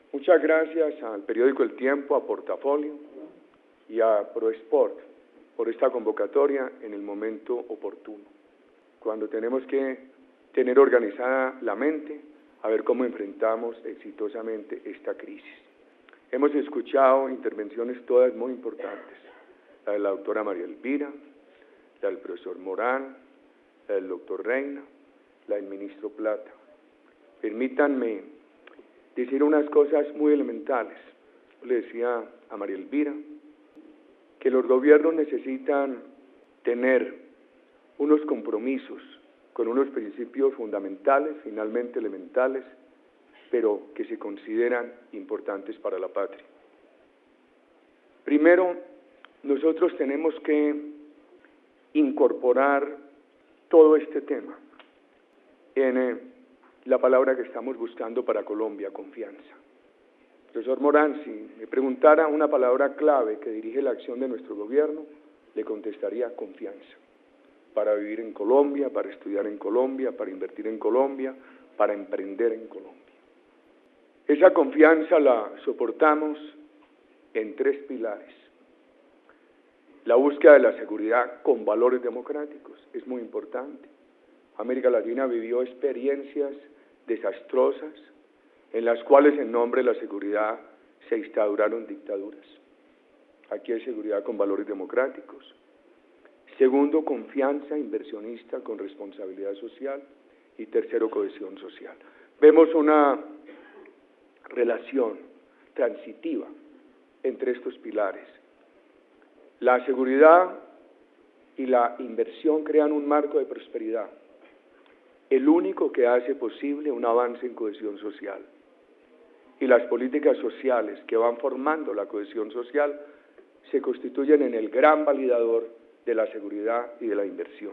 Muchas gracias al periódico El Tiempo, a Portafolio y a ProSport por esta convocatoria en el momento oportuno, cuando tenemos que tener organizada la mente a ver cómo enfrentamos exitosamente esta crisis. Hemos escuchado intervenciones todas muy importantes, la de la doctora María Elvira, la del profesor Morán, la del doctor Reina, la del ministro Plata. Permítanme decir unas cosas muy elementales. Le decía a María Elvira que los gobiernos necesitan tener unos compromisos con unos principios fundamentales, finalmente elementales, pero que se consideran importantes para la patria. Primero, nosotros tenemos que incorporar todo este tema en la palabra que estamos buscando para Colombia: confianza. Profesor Morán, si me preguntara una palabra clave que dirige la acción de nuestro gobierno, le contestaría confianza. Para vivir en Colombia, para estudiar en Colombia, para invertir en Colombia, para emprender en Colombia. Esa confianza la soportamos en 3 pilares. La búsqueda de la seguridad con valores democráticos es muy importante. América Latina vivió experiencias desastrosas en las cuales en nombre de la seguridad se instauraron dictaduras. Aquí hay seguridad con valores democráticos. Segundo, confianza inversionista con responsabilidad social. Y tercero, cohesión social. Vemos una relación transitiva entre estos pilares. La seguridad y la inversión crean un marco de prosperidad, el único que hace posible un avance en cohesión social. Y las políticas sociales que van formando la cohesión social se constituyen en el gran validador de la seguridad y de la inversión.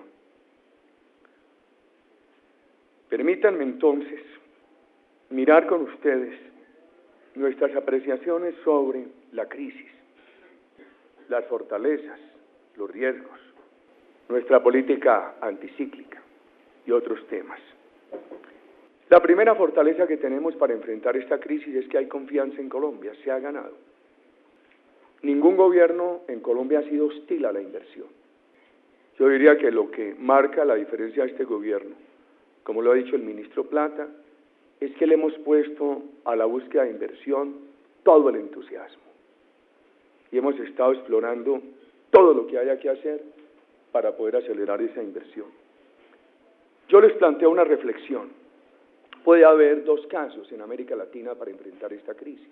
Permítanme entonces mirar con ustedes nuestras apreciaciones sobre la crisis, las fortalezas, los riesgos, nuestra política anticíclica y otros temas. La primera fortaleza que tenemos para enfrentar esta crisis es que hay confianza en Colombia, se ha ganado. Ningún gobierno en Colombia ha sido hostil a la inversión. Yo diría que lo que marca la diferencia de este gobierno, como lo ha dicho el ministro Plata, es que le hemos puesto a la búsqueda de inversión todo el entusiasmo. Y hemos estado explorando todo lo que haya que hacer para poder acelerar esa inversión. Yo les planteo una reflexión. Puede haber 2 casos en América Latina para enfrentar esta crisis.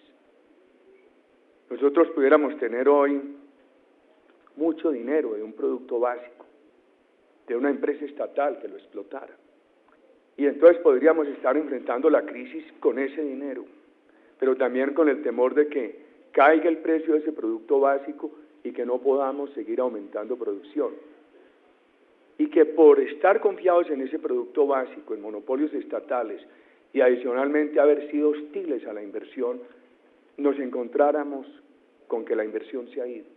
Nosotros pudiéramos tener hoy mucho dinero de un producto básico, de una empresa estatal que lo explotara. Y entonces podríamos estar enfrentando la crisis con ese dinero, pero también con el temor de que caiga el precio de ese producto básico y que no podamos seguir aumentando producción. Y que por estar confiados en ese producto básico, en monopolios estatales, y adicionalmente haber sido hostiles a la inversión, nos encontráramos con que la inversión se ha ido.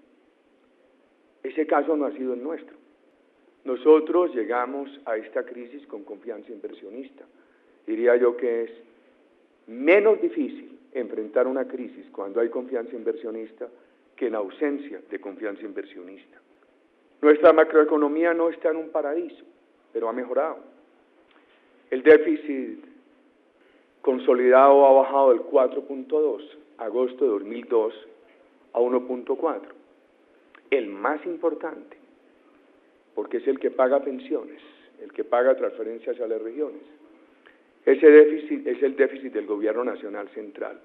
Ese caso no ha sido el nuestro. Nosotros llegamos a esta crisis con confianza inversionista. Diría yo que es menos difícil enfrentar una crisis cuando hay confianza inversionista que en ausencia de confianza inversionista. Nuestra macroeconomía no está en un paraíso, pero ha mejorado. El déficit consolidado ha bajado del 4.2, agosto de 2002, a 1.4. El más importante, porque es el que paga pensiones, el que paga transferencias a las regiones. Ese déficit es el déficit del Gobierno Nacional Central.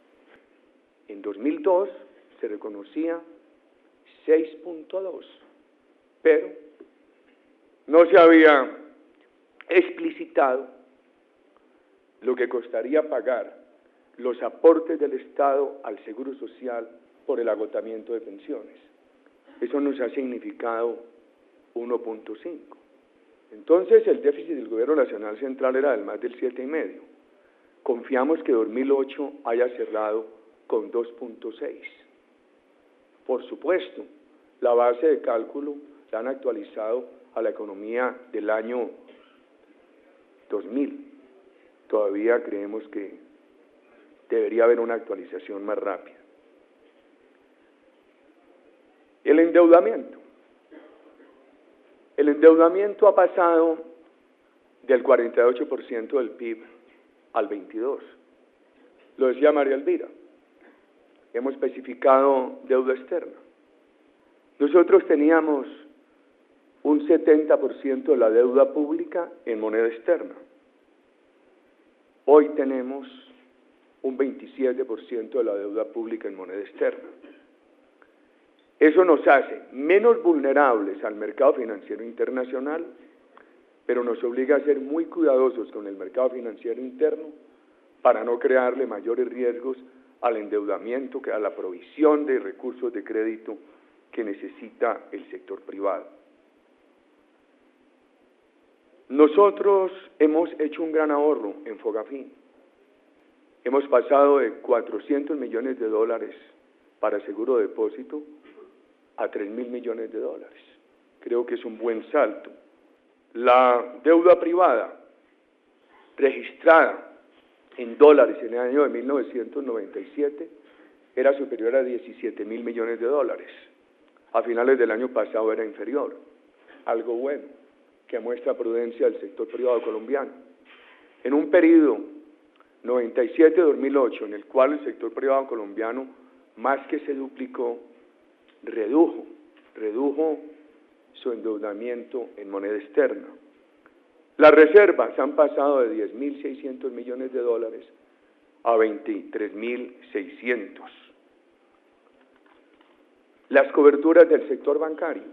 En 2002 se reconocía 6.2, pero no se había explicitado lo que costaría pagar los aportes del Estado al Seguro Social por el agotamiento de pensiones. Eso nos ha significado 1.5. Entonces el déficit del Gobierno Nacional Central era del más del 7,5. Confiamos que 2008 haya cerrado con 2.6. Por supuesto, la base de cálculo la han actualizado a la economía del año 2000. Todavía creemos que debería haber una actualización más rápida. El endeudamiento. El endeudamiento ha pasado del 48% del PIB al 22%. Lo decía María Elvira. Hemos especificado deuda externa. Nosotros teníamos un 70% de la deuda pública en moneda externa. Hoy tenemos un 27% de la deuda pública en moneda externa. Eso nos hace menos vulnerables al mercado financiero internacional, pero nos obliga a ser muy cuidadosos con el mercado financiero interno para no crearle mayores riesgos al endeudamiento, que a la provisión de recursos de crédito que necesita el sector privado. Nosotros hemos hecho un gran ahorro en Fogafín. Hemos pasado de 400 millones de dólares para seguro de depósito a 3.000 millones de dólares. Creo que es un buen salto. La deuda privada registrada en dólares en el año de 1997 era superior a 17.000 millones de dólares. A finales del año pasado era inferior. Algo bueno, que muestra prudencia del sector privado colombiano. En un periodo 97-2008, en el cual el sector privado colombiano más que se duplicó, redujo su endeudamiento en moneda externa. Las reservas han pasado de 10.600 millones de dólares a 23.600. Las coberturas del sector bancario.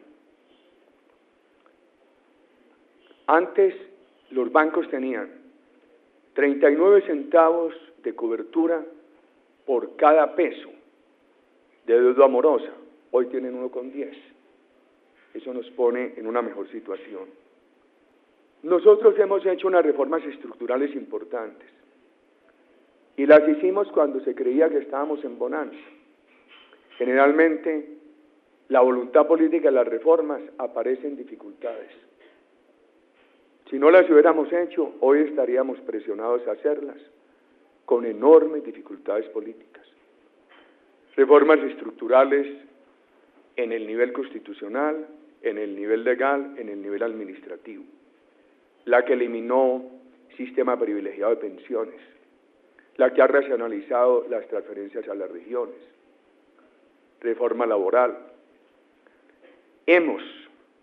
Antes los bancos tenían 39 centavos de cobertura por cada peso de deuda morosa. Hoy tienen 1,10. Eso nos pone en una mejor situación. Nosotros hemos hecho unas reformas estructurales importantes y las hicimos cuando se creía que estábamos en bonanza. Generalmente, la voluntad política de las reformas aparece en dificultades. Si no las hubiéramos hecho, hoy estaríamos presionados a hacerlas con enormes dificultades políticas. Reformas estructurales en el nivel constitucional, en el nivel legal, en el nivel administrativo. La que eliminó sistema privilegiado de pensiones, la que ha racionalizado las transferencias a las regiones, reforma laboral. Hemos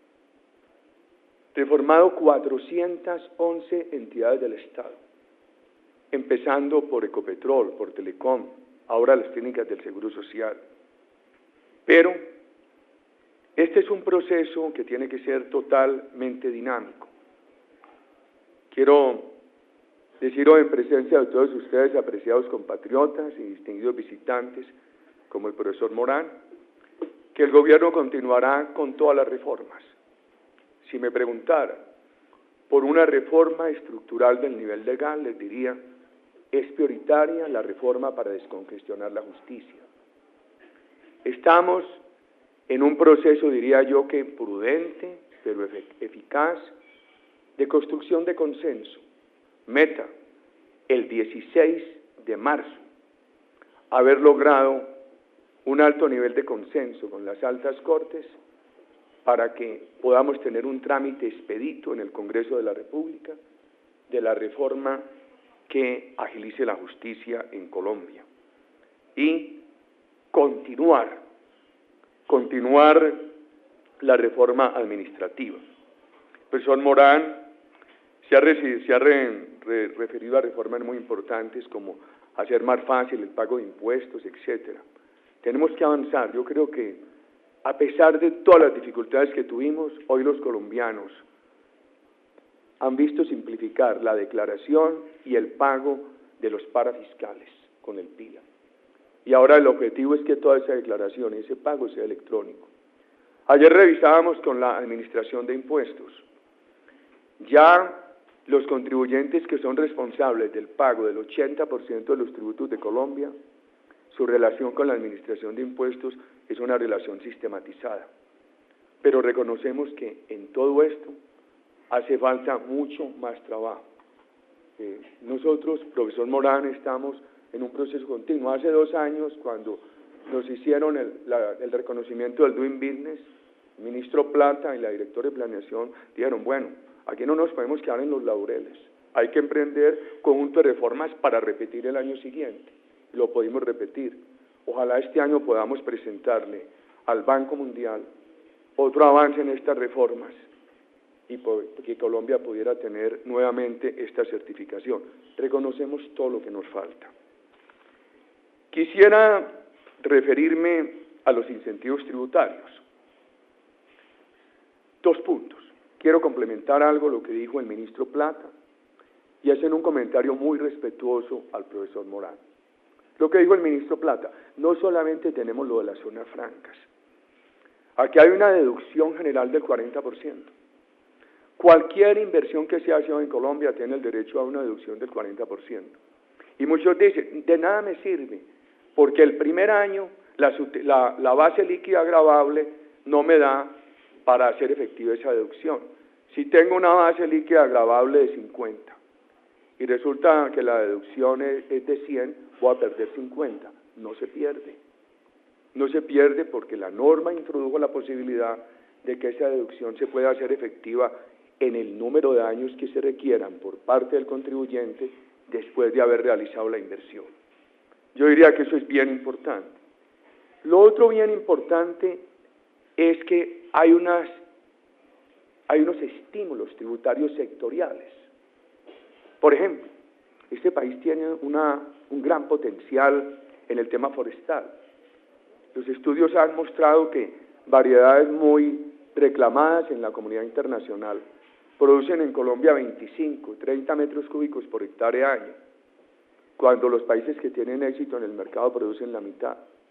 reformado 411 entidades del Estado, empezando por Ecopetrol, por Telecom, ahora las clínicas del Seguro Social. Pero este es un proceso que tiene que ser totalmente dinámico. Quiero decir hoy en presencia de todos ustedes, apreciados compatriotas y distinguidos visitantes, como el profesor Morán, que el gobierno continuará con todas las reformas. Si me preguntara por una reforma estructural del nivel legal, les diría, es prioritaria la reforma para descongestionar la justicia. Estamos en un proceso, diría yo, que prudente, pero eficaz, de construcción de consenso. Meta, el 16 de marzo, haber logrado un alto nivel de consenso con las altas cortes para que podamos tener un trámite expedito en el Congreso de la República de la reforma que agilice la justicia en Colombia y continuar la reforma administrativa. El profesor Morán se ha referido a reformas muy importantes como hacer más fácil el pago de impuestos, etcétera. Tenemos que avanzar. Yo creo que a pesar de todas las dificultades que tuvimos, hoy los colombianos han visto simplificar la declaración y el pago de los parafiscales con el PILA. Y ahora el objetivo es que toda esa declaración y ese pago sea electrónico. Ayer revisábamos con la Administración de Impuestos. Ya los contribuyentes que son responsables del pago del 80% de los tributos de Colombia, su relación con la Administración de Impuestos es una relación sistematizada. Pero reconocemos que en todo esto hace falta mucho más trabajo. Nosotros, profesor Morán, estamos en un proceso continuo. Hace 2 años, cuando nos hicieron el reconocimiento del Doing Business, el ministro Plata y la directora de planeación dijeron, bueno, aquí no nos podemos quedar en los laureles, hay que emprender conjunto de reformas para repetir el año siguiente. Lo pudimos repetir. Ojalá este año podamos presentarle al Banco Mundial otro avance en estas reformas y que Colombia pudiera tener nuevamente esta certificación. Reconocemos todo lo que nos falta. Quisiera referirme a los incentivos tributarios. 2 puntos. Quiero complementar algo lo que dijo el ministro Plata y hacer un comentario muy respetuoso al profesor Morán. Lo que dijo el ministro Plata, no solamente tenemos lo de las zonas francas, aquí hay una deducción general del 40%. Cualquier inversión que se hace en Colombia tiene el derecho a una deducción del 40%. Y muchos dicen, de nada me sirve, porque el primer año la base líquida gravable no me da para hacer efectiva esa deducción. Si tengo una base líquida gravable de 50 y resulta que la deducción es de 100, voy a perder 50. No se pierde. No se pierde porque la norma introdujo la posibilidad de que esa deducción se pueda hacer efectiva en el número de años que se requieran por parte del contribuyente después de haber realizado la inversión. Yo diría que eso es bien importante. Lo otro bien importante es que hay unos estímulos tributarios sectoriales. Por ejemplo, este país tiene un gran potencial en el tema forestal. Los estudios han mostrado que variedades muy reclamadas en la comunidad internacional producen en Colombia 25, 30 metros cúbicos por hectárea año, cuando los países que tienen éxito en el mercado producen la mitad.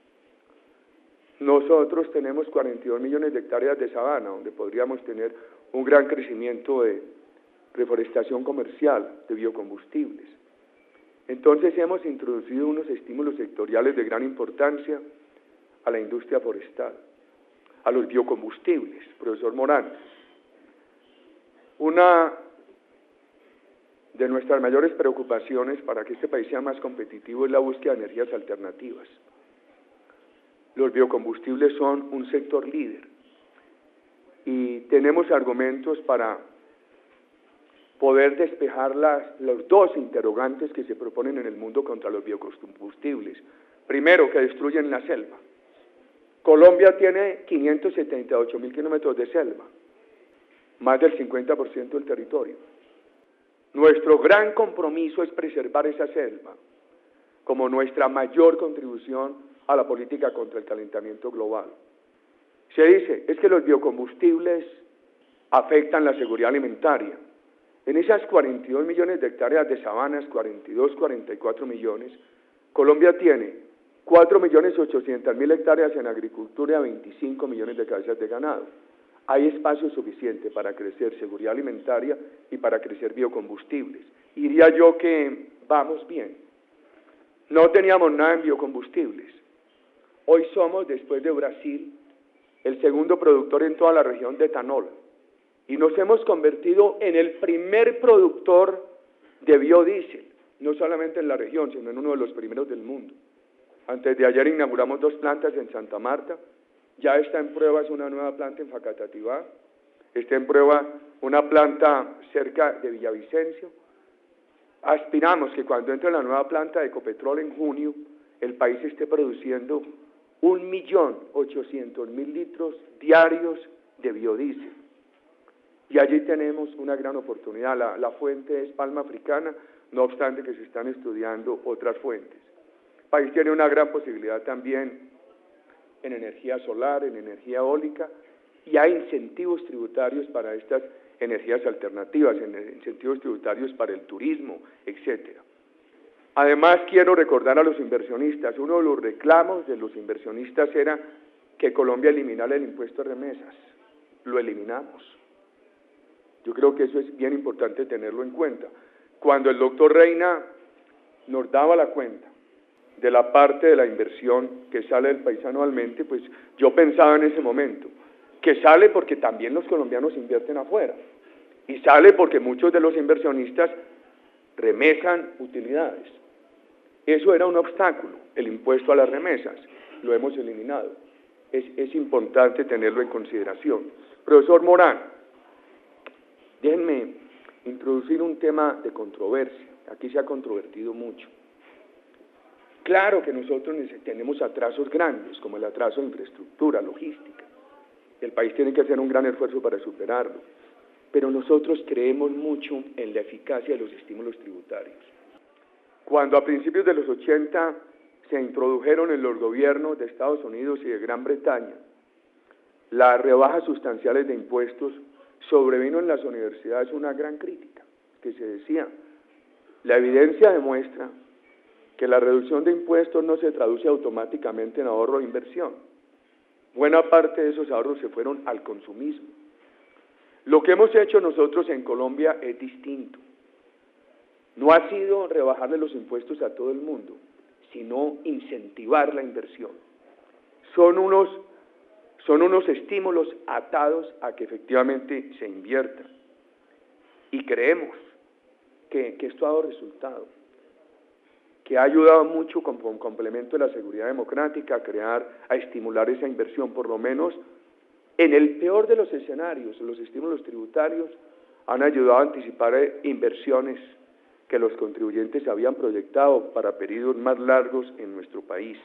Nosotros tenemos 42 millones de hectáreas de sabana, donde podríamos tener un gran crecimiento de reforestación comercial, de biocombustibles. Entonces hemos introducido unos estímulos sectoriales de gran importancia a la industria forestal, a los biocombustibles. Profesor Morán, una de nuestras mayores preocupaciones para que este país sea más competitivo es la búsqueda de energías alternativas. Los biocombustibles son un sector líder y tenemos argumentos para poder despejar los 2 interrogantes que se proponen en el mundo contra los biocombustibles. Primero, que destruyen la selva. Colombia tiene 578.000 kilómetros de selva, más del 50% del territorio. Nuestro gran compromiso es preservar esa selva como nuestra mayor contribución a la política contra el calentamiento global. Se dice, es que los biocombustibles afectan la seguridad alimentaria. En esas 42 millones de hectáreas de sabanas, 44 millones, Colombia tiene 4.800.000 hectáreas en agricultura y 25 millones de cabezas de ganado. Hay espacio suficiente para crecer seguridad alimentaria y para crecer biocombustibles. Diría yo que vamos bien. No teníamos nada en biocombustibles. Hoy somos, después de Brasil, el segundo productor en toda la región de etanol. Y nos hemos convertido en el primer productor de biodiesel, no solamente en la región, sino en uno de los primeros del mundo. Antes de ayer inauguramos 2 plantas en Santa Marta, ya está en pruebas una nueva planta en Facatativá, está en prueba una planta cerca de Villavicencio. Aspiramos que cuando entre la nueva planta de Ecopetrol en junio, el país esté produciendo 1.800.000 litros diarios de biodiesel. Y allí tenemos una gran oportunidad. La fuente es palma africana, no obstante que se están estudiando otras fuentes. El país tiene una gran posibilidad también en energía solar, en energía eólica, y hay incentivos tributarios para estas energías alternativas, incentivos tributarios para el turismo, etcétera. Además, quiero recordar a los inversionistas, uno de los reclamos de los inversionistas era que Colombia eliminara el impuesto de remesas. Lo eliminamos. Yo creo que eso es bien importante tenerlo en cuenta. Cuando el doctor Reina nos daba la cuenta de la parte de la inversión que sale del país anualmente, pues yo pensaba en ese momento, que sale porque también los colombianos invierten afuera, y sale porque muchos de los inversionistas remesan utilidades. Eso era un obstáculo, el impuesto a las remesas, lo hemos eliminado. Es importante tenerlo en consideración. Profesor Morán, déjenme introducir un tema de controversia. Aquí se ha controvertido mucho. Claro que nosotros tenemos atrasos grandes, como el atraso de infraestructura, logística. El país tiene que hacer un gran esfuerzo para superarlo. Pero nosotros creemos mucho en la eficacia de los estímulos tributarios. Cuando a principios de los 80 se introdujeron en los gobiernos de Estados Unidos y de Gran Bretaña las rebajas sustanciales de impuestos, sobrevino en las universidades una gran crítica, que se decía, la evidencia demuestra que la reducción de impuestos no se traduce automáticamente en ahorro e inversión. Buena parte de esos ahorros se fueron al consumismo. Lo que hemos hecho nosotros en Colombia es distinto. No ha sido rebajarle los impuestos a todo el mundo, sino incentivar la inversión. Son unos estímulos atados a que efectivamente se invierta. Y creemos que esto ha dado resultado, que ha ayudado mucho con complemento de la seguridad democrática a estimular esa inversión, por lo menos en el peor de los escenarios. Los estímulos tributarios han ayudado a anticipar inversiones que los contribuyentes habían proyectado para periodos más largos en nuestro país.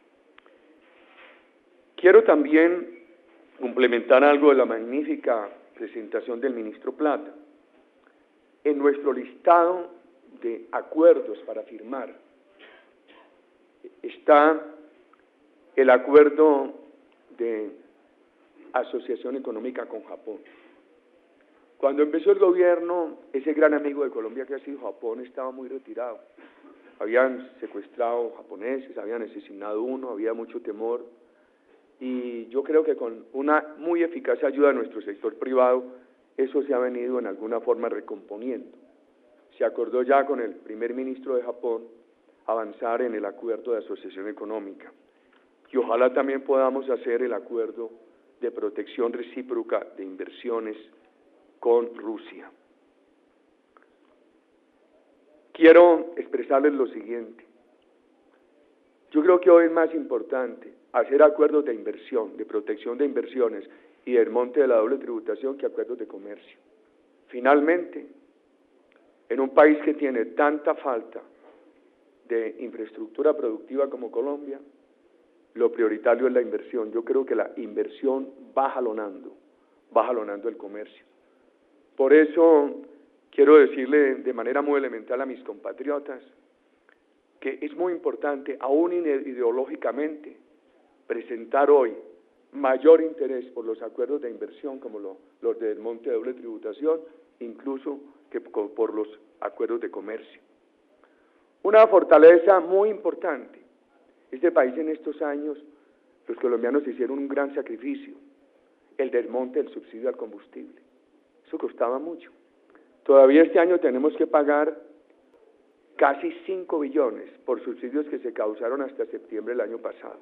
Quiero también complementar algo de la magnífica presentación del ministro Plata. En nuestro listado de acuerdos para firmar está el acuerdo de asociación económica con Japón. Cuando empezó el gobierno, ese gran amigo de Colombia que ha sido Japón estaba muy retirado. Habían secuestrado japoneses, habían asesinado uno, había mucho temor. Y yo creo que con una muy eficaz ayuda de nuestro sector privado, eso se ha venido en alguna forma recomponiendo. Se acordó ya con el primer ministro de Japón avanzar en el acuerdo de asociación económica. Y ojalá también podamos hacer el acuerdo de protección recíproca de inversiones con Rusia. Quiero expresarles lo siguiente. Yo creo que hoy es más importante hacer acuerdos de inversión, de protección de inversiones y del monte de la doble tributación que acuerdos de comercio. Finalmente, en un país que tiene tanta falta de infraestructura productiva como Colombia, lo prioritario es la inversión. Yo creo que la inversión va jalonando el comercio. Por eso quiero decirle de manera muy elemental a mis compatriotas que es muy importante, aún ideológicamente, presentar hoy mayor interés por los acuerdos de inversión como los del monte de doble tributación, incluso que por los acuerdos de comercio. Una fortaleza muy importante. Este país en estos años, los colombianos hicieron un gran sacrificio, el desmonte del subsidio al combustible. Eso costaba mucho. Todavía este año tenemos que pagar casi 5 billones por subsidios que se causaron hasta septiembre del año pasado.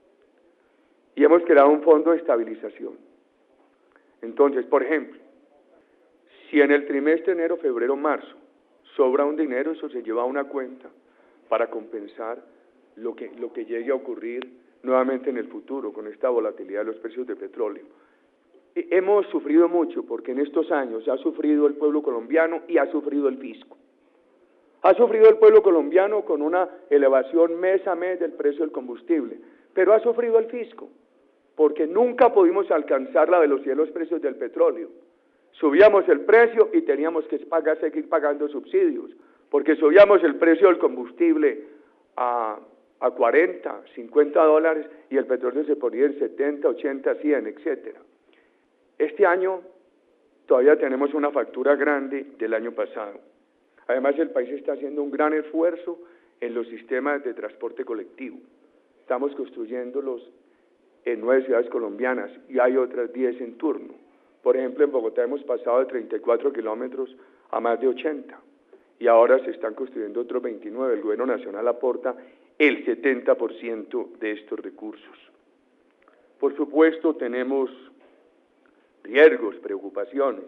Y hemos creado un fondo de estabilización. Entonces, por ejemplo, si en el trimestre enero, febrero, marzo sobra un dinero, eso se lleva a una cuenta para compensar lo que llegue a ocurrir nuevamente en el futuro con esta volatilidad de los precios de petróleo. Hemos sufrido mucho porque en estos años ha sufrido el pueblo colombiano y ha sufrido el fisco. Ha sufrido el pueblo colombiano con una elevación mes a mes del precio del combustible, pero ha sufrido el fisco porque nunca pudimos alcanzar la velocidad de los precios del petróleo. Subíamos el precio y teníamos que seguir pagando subsidios, porque subíamos el precio del combustible a 40, 50 dólares y el petróleo se ponía en 70, 80, 100, etcétera. Este año todavía tenemos una factura grande del año pasado. Además, el país está haciendo un gran esfuerzo en los sistemas de transporte colectivo. Estamos construyéndolos en 9 ciudades colombianas y hay otras 10 en turno. Por ejemplo, en Bogotá hemos pasado de 34 kilómetros a más de 80 y ahora se están construyendo otros 29. El gobierno nacional aporta el 70% de estos recursos. Por supuesto, tenemos riesgos, preocupaciones.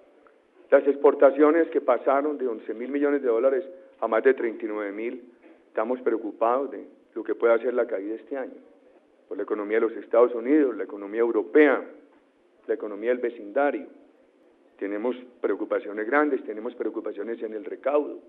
Las exportaciones que pasaron de 11.000 millones de dólares a más de 39.000 estamos preocupados de lo que pueda hacer la caída este año, por la economía de los Estados Unidos, la economía europea, la economía del vecindario. Tenemos preocupaciones grandes, tenemos preocupaciones en el recaudo.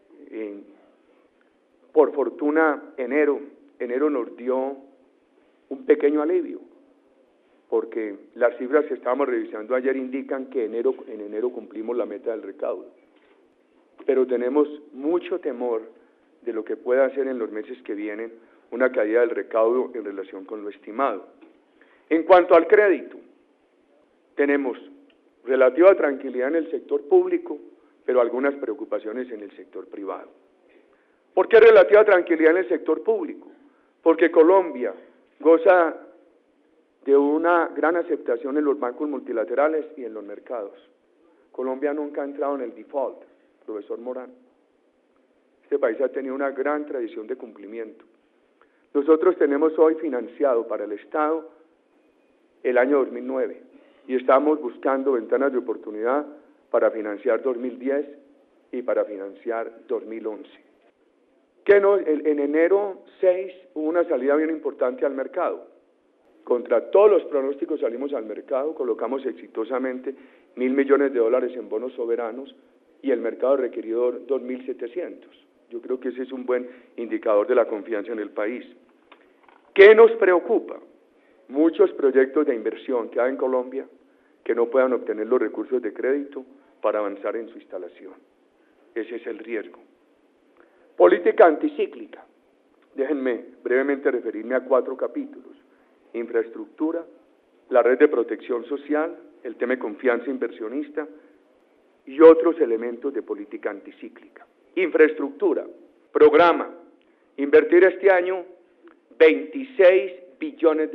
Por fortuna, enero nos dio un pequeño alivio, porque las cifras que estábamos revisando ayer indican que en enero cumplimos la meta del recaudo. Pero tenemos mucho temor de lo que pueda hacer en los meses que vienen una caída del recaudo en relación con lo estimado. En cuanto al crédito, tenemos relativa tranquilidad en el sector público, pero algunas preocupaciones en el sector privado. ¿Por qué relativa tranquilidad en el sector público? Porque Colombia goza de una gran aceptación en los bancos multilaterales y en los mercados. Colombia nunca ha entrado en el default, profesor Morán. Este país ha tenido una gran tradición de cumplimiento. Nosotros tenemos hoy financiado para el Estado el año 2009 y estamos buscando ventanas de oportunidad para financiar 2010 y para financiar 2011. En enero 6 hubo una salida bien importante al mercado. Contra todos los pronósticos salimos al mercado, colocamos exitosamente $1.000 millones en bonos soberanos y el mercado requirió 2.700. Yo creo que ese es un buen indicador de la confianza en el país. ¿Qué nos preocupa? Muchos proyectos de inversión que hay en Colombia que no puedan obtener los recursos de crédito para avanzar en su instalación. Ese es el riesgo. Política anticíclica. Déjenme brevemente referirme a 4 capítulos. Infraestructura, la red de protección social, el tema de confianza inversionista y otros elementos de política anticíclica. Infraestructura, programa, invertir este año $26 billones.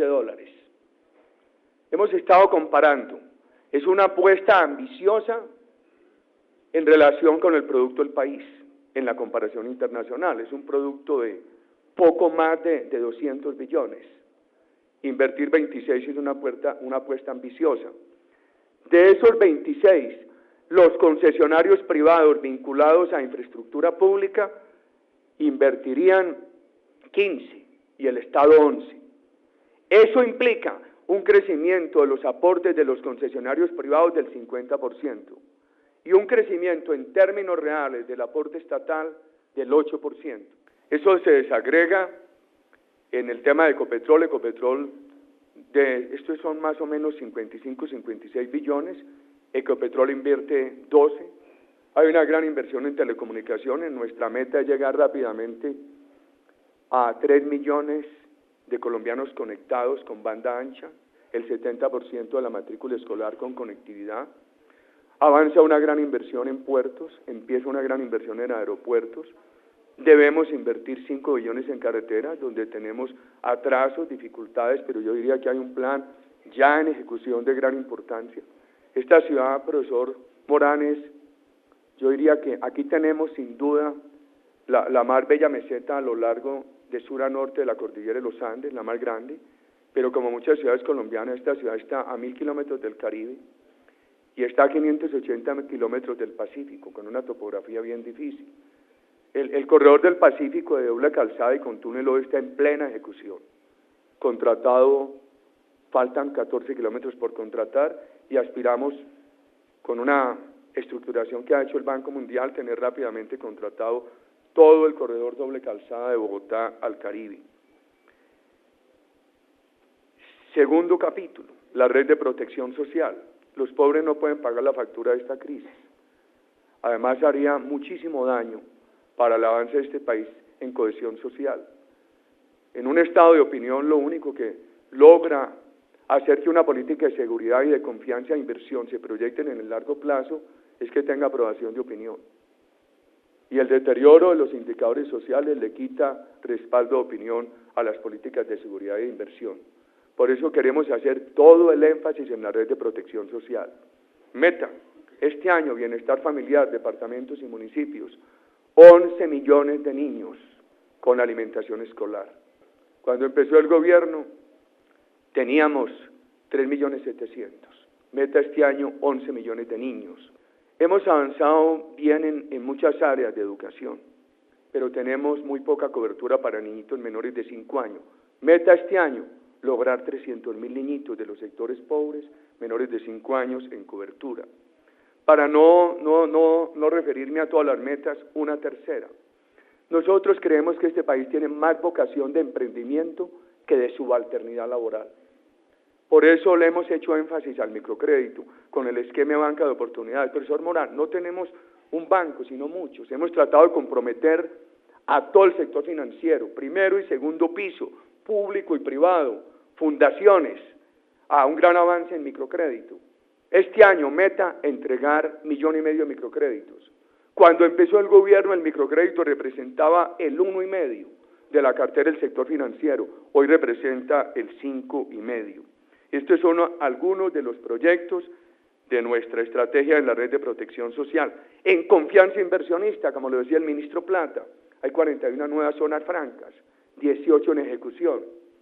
Hemos estado comparando, es una apuesta ambiciosa en relación con el producto del país, en la comparación internacional, es un producto de poco más de 200 billones. Invertir 26 es una apuesta ambiciosa. De esos 26, los concesionarios privados vinculados a infraestructura pública invertirían 15 y el Estado 11. Eso implica un crecimiento de los aportes de los concesionarios privados del 50% y un crecimiento en términos reales del aporte estatal del 8%. Eso se desagrega en el tema de Ecopetrol. Ecopetrol, estos son más o menos 55, 56 billones, Ecopetrol invierte 12, hay una gran inversión en telecomunicaciones, nuestra meta es llegar rápidamente a 3 millones de colombianos conectados con banda ancha, el 70% de la matrícula escolar con conectividad, avanza una gran inversión en puertos, empieza una gran inversión en aeropuertos, debemos invertir 5 billones en carreteras, donde tenemos atrasos, dificultades, pero yo diría que hay un plan ya en ejecución de gran importancia. Esta ciudad, profesor Morán, yo diría que aquí tenemos sin duda la más bella meseta a lo largo de sur a norte de la cordillera de los Andes, la más grande, pero como muchas ciudades colombianas, esta ciudad está a 1.000 kilómetros del Caribe y está a 580 kilómetros del Pacífico, con una topografía bien difícil. El corredor del Pacífico de doble calzada y con túnel hoy está en plena ejecución. Contratado, faltan 14 kilómetros por contratar y aspiramos con una estructuración que ha hecho el Banco Mundial tener rápidamente contratado todo el corredor doble calzada de Bogotá al Caribe. Segundo capítulo, la red de protección social. Los pobres no pueden pagar la factura de esta crisis. Además haría muchísimo daño para el avance de este país en cohesión social. En un estado de opinión, lo único que logra hacer que una política de seguridad y de confianza e inversión se proyecten en el largo plazo es que tenga aprobación de opinión. Y el deterioro de los indicadores sociales le quita respaldo de opinión a las políticas de seguridad e de inversión. Por eso queremos hacer todo el énfasis en la red de protección social. Meta, este año, bienestar familiar, departamentos y municipios, 11 millones de niños con alimentación escolar. Cuando empezó el gobierno teníamos 3.700.000. Meta este año 11 millones de niños. Hemos avanzado bien en muchas áreas de educación, pero tenemos muy poca cobertura para niñitos menores de 5 años. Meta este año, lograr 300.000 niñitos de los sectores pobres, menores de 5 años en cobertura. Para no referirme a todas las metas, una tercera. Nosotros creemos que este país tiene más vocación de emprendimiento que de subalternidad laboral. Por eso le hemos hecho énfasis al microcrédito, con el esquema de banca de oportunidades. Profesor Morán, no tenemos un banco, sino muchos. Hemos tratado de comprometer a todo el sector financiero, primero y segundo piso, público y privado, fundaciones, a un gran avance en microcrédito. Este año, meta, entregar 1,5 millones de microcréditos. Cuando empezó el gobierno, el microcrédito representaba el 1,5% de la cartera del sector financiero, hoy representa el 5,5%. Estos son algunos de los proyectos de nuestra estrategia en la red de protección social. En confianza inversionista, como lo decía el ministro Plata, hay 41 nuevas zonas francas, 18 en ejecución,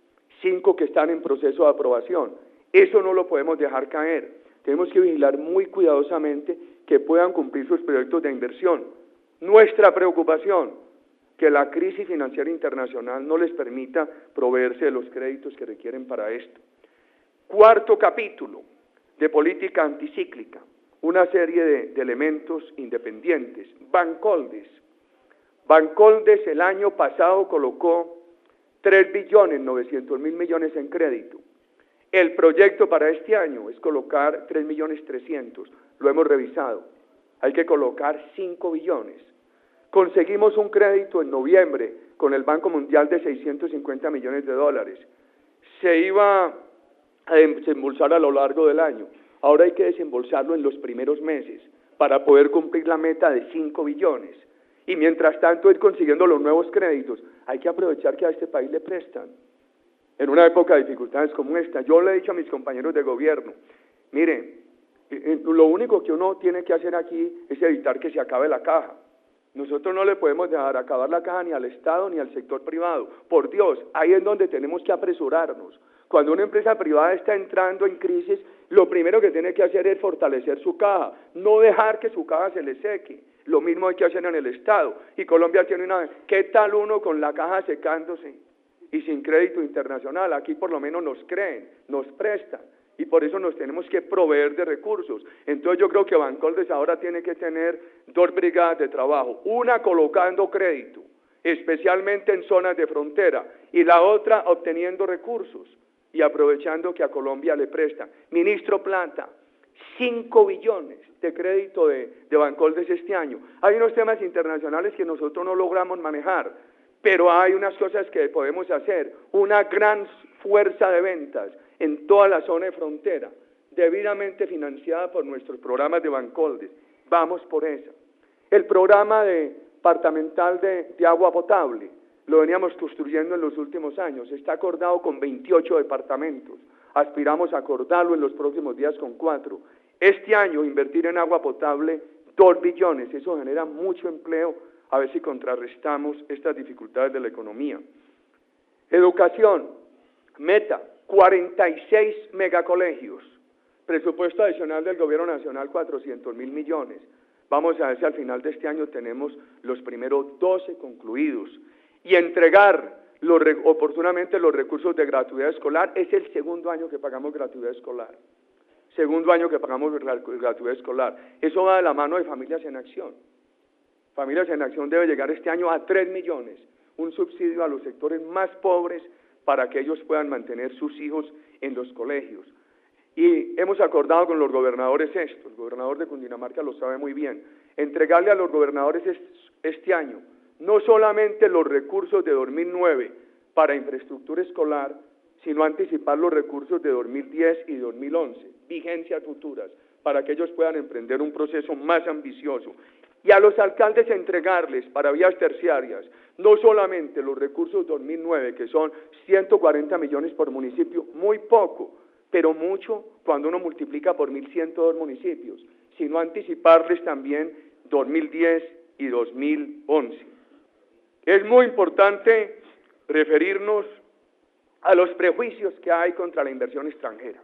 5 que están en proceso de aprobación. Eso no lo podemos dejar caer. Tenemos que vigilar muy cuidadosamente que puedan cumplir sus proyectos de inversión. Nuestra preocupación, que la crisis financiera internacional no les permita proveerse de los créditos que requieren para esto. Cuarto capítulo, de política anticíclica, una serie de elementos independientes. Bancoldes. Bancoldes el año pasado colocó 3.900.000 millones en crédito. El proyecto para este año es colocar 3.300.000, lo hemos revisado. Hay que colocar 5 billones. Conseguimos un crédito en noviembre con el Banco Mundial de 650 millones de dólares. Se iba a desembolsar a lo largo del año. Ahora hay que desembolsarlo en los primeros meses para poder cumplir la meta de 5 billones. Y mientras tanto ir consiguiendo los nuevos créditos. Hay que aprovechar que a este país le prestan. En una época de dificultades como esta, yo le he dicho a mis compañeros de gobierno, miren, lo único que uno tiene que hacer aquí es evitar que se acabe la caja. Nosotros no le podemos dejar acabar la caja ni al Estado ni al sector privado. Por Dios, ahí es donde tenemos que apresurarnos. Cuando una empresa privada está entrando en crisis, lo primero que tiene que hacer es fortalecer su caja, no dejar que su caja se le seque. Lo mismo hay que hacer en el Estado. Y Colombia tiene una... ¿Qué tal uno con la caja secándose y sin crédito internacional? Aquí por lo menos nos creen, nos prestan. Y por eso nos tenemos que proveer de recursos. Entonces yo creo que Bancoldes ahora tiene que tener 2 brigadas de trabajo. Una colocando crédito, especialmente en zonas de frontera, y la otra obteniendo recursos y aprovechando que a Colombia le prestan. Ministro Plata, 5 billones de crédito de Bancoldes este año. Hay unos temas internacionales que nosotros no logramos manejar, pero hay unas cosas que podemos hacer. Una gran fuerza de ventas en toda la zona de frontera, debidamente financiada por nuestros programas de Bancoldes. Vamos por esa. El programa departamental de agua potable, lo veníamos construyendo en los últimos años, está acordado con 28 departamentos, aspiramos a acordarlo en los próximos días con 4. Este año invertir en agua potable 2 billones, eso genera mucho empleo, a ver si contrarrestamos estas dificultades de la economía. Educación, meta, 46 megacolegios, presupuesto adicional del Gobierno Nacional 400.000 millones. Vamos a ver si al final de este año tenemos los primeros 12 concluidos. Y entregar oportunamente los recursos de gratuidad escolar. Es el segundo año que pagamos gratuidad escolar. Segundo año que pagamos gratuidad escolar. Eso va de la mano de Familias en Acción. Familias en Acción debe llegar este año a 3 millones. Un subsidio a los sectores más pobres para que ellos puedan mantener sus hijos en los colegios. Y hemos acordado con los gobernadores esto, el gobernador de Cundinamarca lo sabe muy bien, entregarle a los gobernadores este año no solamente los recursos de 2009 para infraestructura escolar, sino anticipar los recursos de 2010 y 2011, vigencias futuras, para que ellos puedan emprender un proceso más ambicioso. Y a los alcaldes entregarles para vías terciarias, no solamente los recursos 2009, que son 140 millones por municipio, muy poco, pero mucho cuando uno multiplica por 1.102 municipios, sino anticiparles también 2010 y 2011. Es muy importante referirnos a los prejuicios que hay contra la inversión extranjera.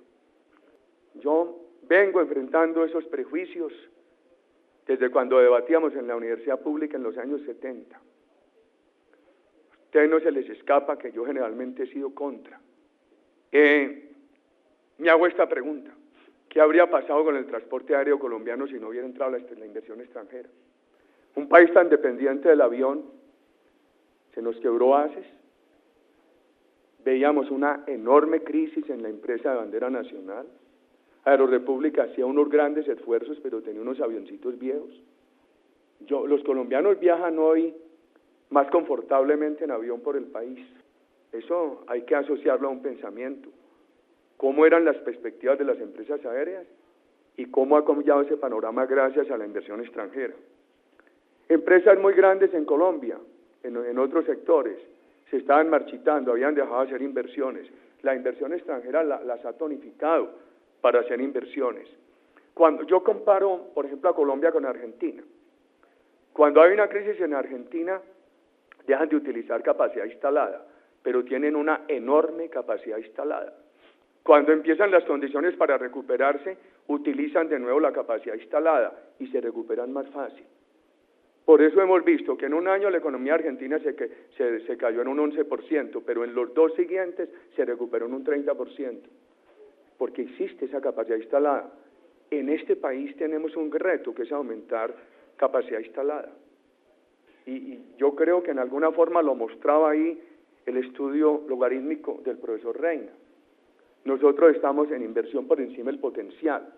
Yo vengo enfrentando esos prejuicios desde cuando debatíamos en la universidad pública en los años 70. ustedes no se les escapa que yo generalmente he sido contra. Me hago esta pregunta: ¿qué habría pasado con el transporte aéreo colombiano si no hubiera entrado la inversión extranjera? Un país tan dependiente del avión, se nos quebró bases, veíamos una enorme crisis en la empresa de bandera nacional, Aerorepública hacía unos grandes esfuerzos, pero tenía unos avioncitos viejos. Los colombianos viajan hoy más confortablemente en avión por el país. Eso hay que asociarlo a un pensamiento. ¿Cómo eran las perspectivas de las empresas aéreas? Y cómo ha cambiado ese panorama gracias a la inversión extranjera. Empresas muy grandes en Colombia, en otros sectores, se estaban marchitando, habían dejado de hacer inversiones. La inversión extranjera las ha tonificado para hacer inversiones. Cuando yo comparo, por ejemplo, a Colombia con Argentina, cuando hay una crisis en Argentina, dejan de utilizar capacidad instalada, pero tienen una enorme capacidad instalada. Cuando empiezan las condiciones para recuperarse, utilizan de nuevo la capacidad instalada y se recuperan más fácil. Por eso hemos visto que en un año la economía argentina se cayó en un 11%, pero en los 2 siguientes se recuperó en un 30%, porque existe esa capacidad instalada. En este país tenemos un reto que es aumentar capacidad instalada. Y yo creo que en alguna forma lo mostraba ahí el estudio logarítmico del profesor Reina. Nosotros estamos en inversión por encima del potencial.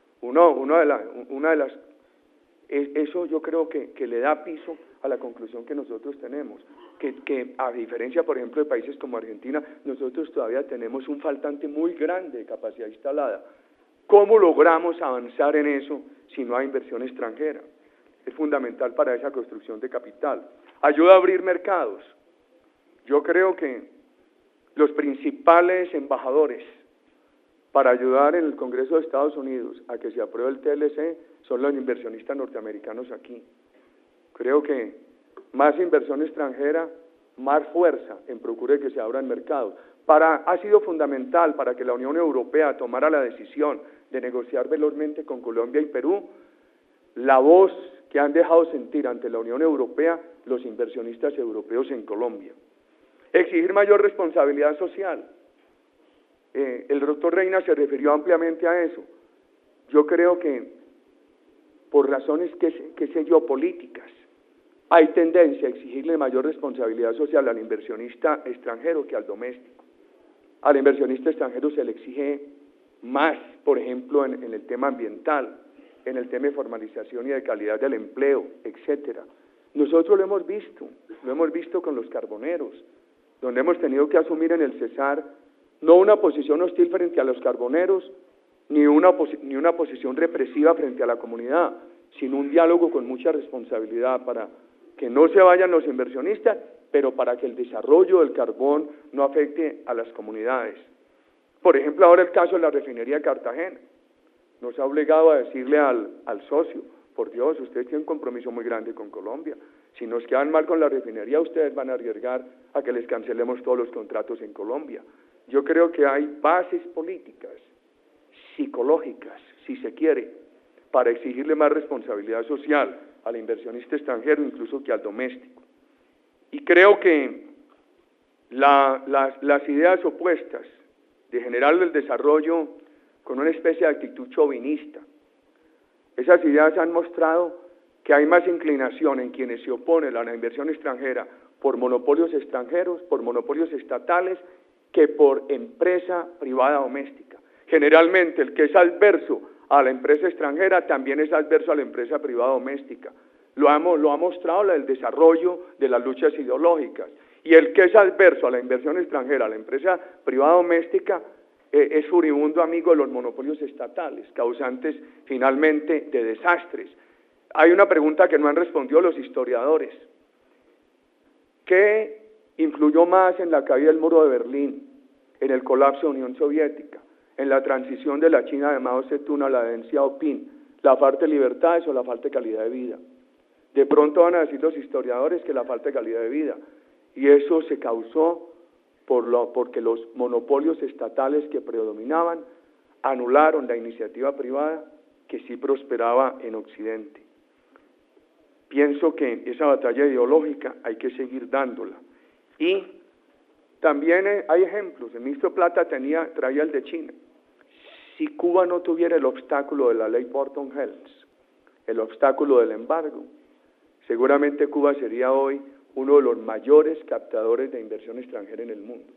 Eso yo creo que le da piso a la conclusión que nosotros tenemos, que a diferencia, por ejemplo, de países como Argentina, nosotros todavía tenemos un faltante muy grande de capacidad instalada. ¿Cómo logramos avanzar en eso si no hay inversión extranjera? Es fundamental para esa construcción de capital. Ayuda a abrir mercados. Yo creo que los principales embajadores para ayudar en el Congreso de Estados Unidos a que se apruebe el TLC son los inversionistas norteamericanos aquí. Creo que más inversión extranjera, más fuerza en procure que se abran mercados. Ha sido fundamental para que la Unión Europea tomara la decisión de negociar velozmente con Colombia y Perú, la voz que han dejado sentir ante la Unión Europea los inversionistas europeos en Colombia. Exigir mayor responsabilidad social. El doctor Reina se refirió ampliamente a eso. Yo creo que por razones, qué sé yo, políticas, hay tendencia a exigirle mayor responsabilidad social al inversionista extranjero que al doméstico. Al inversionista extranjero se le exige más, por ejemplo, en el tema ambiental, en el tema de formalización y de calidad del empleo, etcétera. Nosotros lo hemos visto con los carboneros, donde hemos tenido que asumir en el Cesar no una posición hostil frente a los carboneros, ni una posición represiva frente a la comunidad, sino un diálogo con mucha responsabilidad para que no se vayan los inversionistas, pero para que el desarrollo del carbón no afecte a las comunidades. Por ejemplo, ahora el caso de la refinería de Cartagena. Nos ha obligado a decirle al socio, por Dios, ustedes tienen un compromiso muy grande con Colombia. Si nos quedan mal con la refinería, ustedes van a arriesgar a que les cancelemos todos los contratos en Colombia. Yo creo que hay bases políticas, psicológicas, si se quiere, para exigirle más responsabilidad social al inversionista extranjero, incluso que al doméstico. Y creo que las ideas opuestas de generar el desarrollo con una especie de actitud chauvinista, esas ideas han mostrado que hay más inclinación en quienes se oponen a la inversión extranjera por monopolios extranjeros, por monopolios estatales, que por empresa privada doméstica. Generalmente el que es adverso a la empresa extranjera también es adverso a la empresa privada doméstica. Lo ha mostrado el desarrollo de las luchas ideológicas. Y el que es adverso a la inversión extranjera, a la empresa privada doméstica, es furibundo amigo de los monopolios estatales, causantes finalmente de desastres. Hay una pregunta que no han respondido los historiadores. ¿Qué influyó más en la caída del muro de Berlín, en el colapso de la Unión Soviética, en la transición de la China de Mao Zedong a la de Deng Xiaoping, la falta de libertades o la falta de calidad de vida? De pronto van a decir los historiadores que la falta de calidad de vida, y eso se causó porque los monopolios estatales que predominaban anularon la iniciativa privada que sí prosperaba en Occidente. Pienso que esa batalla ideológica hay que seguir dándola. Y también hay ejemplos. El ministro Plata traía el de China. Si Cuba no tuviera el obstáculo de la ley Burton-Helms, el obstáculo del embargo, seguramente Cuba sería hoy uno de los mayores captadores de inversión extranjera en el mundo.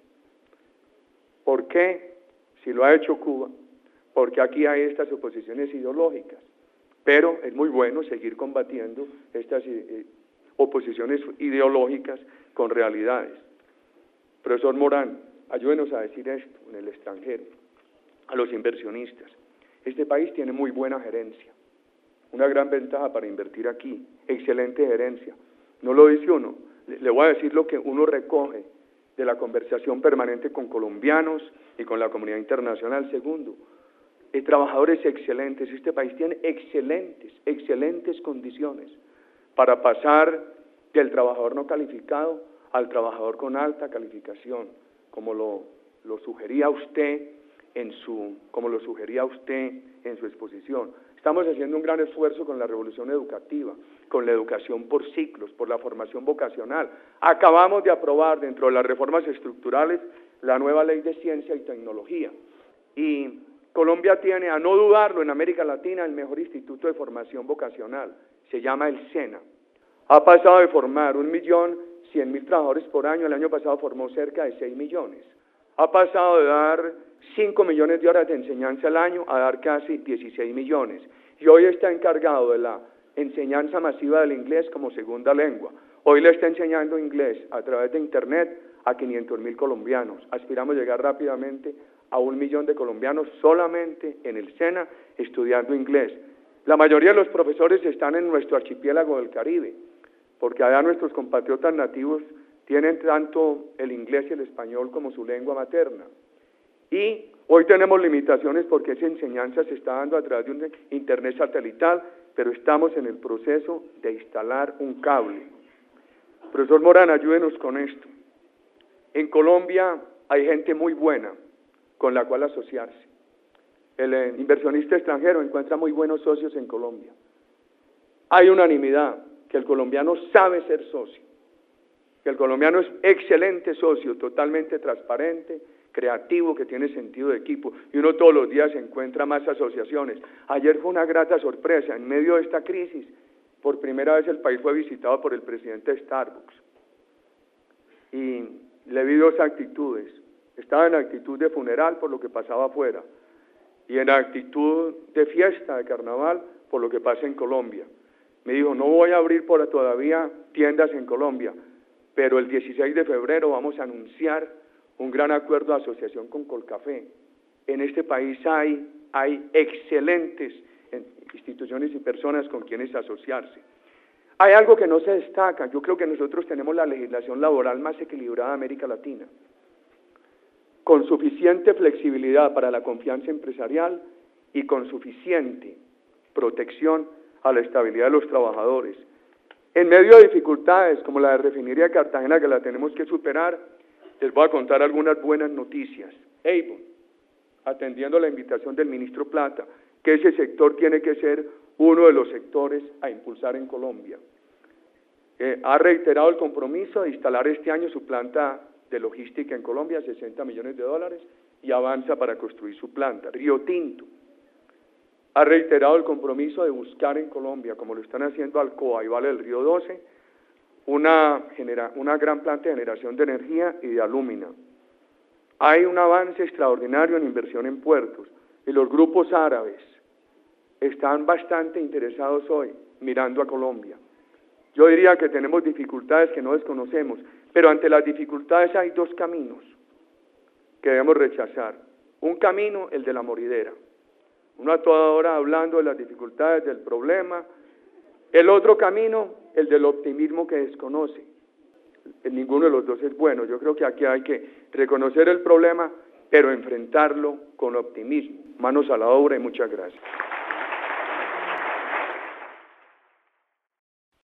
¿Por qué? Si lo ha hecho Cuba, porque aquí hay estas oposiciones ideológicas, pero es muy bueno seguir combatiendo estas oposiciones ideológicas con realidades. Profesor Morán, ayúdenos a decir esto en el extranjero, a los inversionistas. Este país tiene muy buena gerencia, una gran ventaja para invertir aquí, excelente gerencia. No lo dice uno, le voy a decir lo que uno recoge de la conversación permanente con colombianos y con la comunidad internacional. Segundo, trabajadores excelentes. Este país tiene excelentes condiciones para pasar del trabajador no calificado al trabajador con alta calificación, como lo sugería usted en su exposición. Estamos haciendo un gran esfuerzo con la revolución educativa, con la educación por ciclos, por la formación vocacional. Acabamos de aprobar dentro de las reformas estructurales la nueva ley de ciencia y tecnología. Y Colombia tiene, a no dudarlo, en América Latina el mejor instituto de formación vocacional, se llama el SENA. Ha pasado de formar 1.100.000 trabajadores por año, el año pasado formó cerca de 6 millones. Ha pasado de dar 5 millones de horas de enseñanza al año a dar casi 16 millones. Y hoy está encargado de la enseñanza masiva del inglés como segunda lengua. Hoy le está enseñando inglés a través de Internet a 500.000 colombianos. Aspiramos a llegar rápidamente a 1 millón de colombianos solamente en el SENA estudiando inglés. La mayoría de los profesores están en nuestro archipiélago del Caribe, porque allá nuestros compatriotas nativos tienen tanto el inglés y el español como su lengua materna. Y hoy tenemos limitaciones porque esa enseñanza se está dando a través de un internet satelital, pero estamos en el proceso de instalar un cable. Profesor Morán, ayúdenos con esto. En Colombia hay gente muy buena con la cual asociarse. El inversionista extranjero encuentra muy buenos socios en Colombia. Hay unanimidad que el colombiano sabe ser socio, que el colombiano es excelente socio, totalmente transparente, creativo, que tiene sentido de equipo, y uno todos los días encuentra más asociaciones. Ayer fue una grata sorpresa, en medio de esta crisis, por primera vez el país fue visitado por el presidente de Starbucks, y le vi dos actitudes. Estaba en actitud de funeral por lo que pasaba afuera, y en actitud de fiesta, de carnaval, por lo que pasa en Colombia. Me dijo, no voy a abrir por todavía tiendas en Colombia, pero el 16 de febrero vamos a anunciar un gran acuerdo de asociación con Colcafé. En este país hay excelentes instituciones y personas con quienes asociarse. Hay algo que no se destaca. Yo creo que nosotros tenemos la legislación laboral más equilibrada de América Latina, con suficiente flexibilidad para la confianza empresarial y con suficiente protección a la estabilidad de los trabajadores. En medio de dificultades como la de Refinería de Cartagena, que la tenemos que superar, les voy a contar algunas buenas noticias. Avon, atendiendo la invitación del ministro Plata, que ese sector tiene que ser uno de los sectores a impulsar en Colombia. Ha reiterado el compromiso de instalar este año su planta de logística en Colombia, 60 millones de dólares, y avanza para construir su planta. Río Tinto ha reiterado el compromiso de buscar en Colombia, como lo están haciendo Alcoa y Vale del Río 12, una gran planta de generación de energía y de alúmina. Hay un avance extraordinario en inversión en puertos, y los grupos árabes están bastante interesados hoy mirando a Colombia. Yo diría que tenemos dificultades que no desconocemos, pero ante las dificultades hay dos caminos que debemos rechazar. Un camino, el de la moridera. Uno a toda hora hablando de las dificultades, del problema. El otro camino, el del optimismo que desconoce. Ninguno de los dos es bueno. Yo creo que aquí hay que reconocer el problema, pero enfrentarlo con optimismo. Manos a la obra y muchas gracias.